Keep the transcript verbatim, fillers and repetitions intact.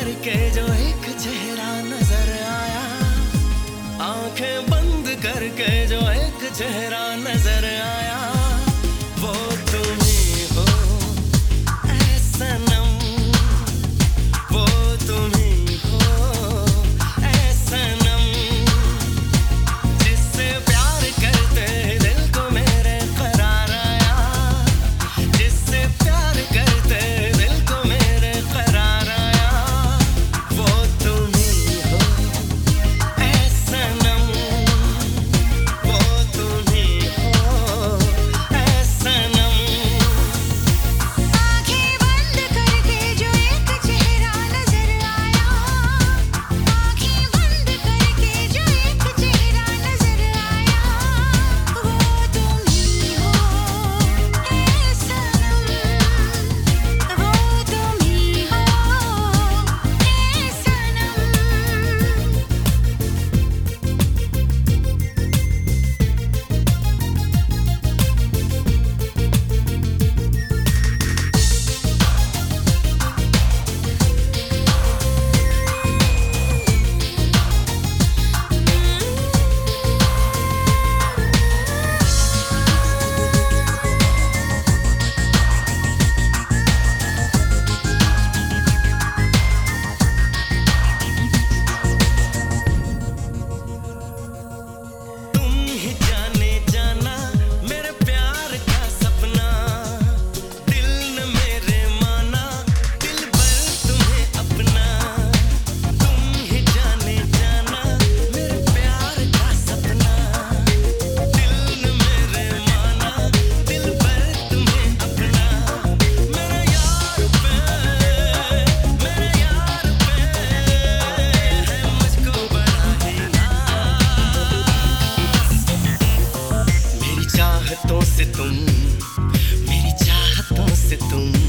करके जो एक चेहरा नजर आया, आंखें बंद करके जो एक चेहरा नजर आया, वो तुम ही हो ऐ सनम, वो तुम ही हो ऐ सनम, जिससे प्यार करते दिल को मेरे करार आया, जिससे प्यार करते दिल को मेरे करार आया, वो तुम ही हो ऐ सनम, वो तुम ही हो ऐ सनम। आंखें बंद करके जो एक चेहरा नजर आया, आंखें बंद करके जो एक चेहरा नजर आया, वो तुम ही हो ऐ सनम, वो तुम ही हो ऐ तुम ही जाने जाना मेरे प्यार का सपना, दिल ने मेरे माना दिल भर तुम्हें अपना, तुम ही जाने जाना मेरे प्यार का सपना, दिल ने मेरे माना दिल भर तुम्हें अपना, मेरे यार पे मेरे यार पे है मुझको बड़ा ही नाज, मेरी चाहतों से तुम, मेरी चाहतों से तुम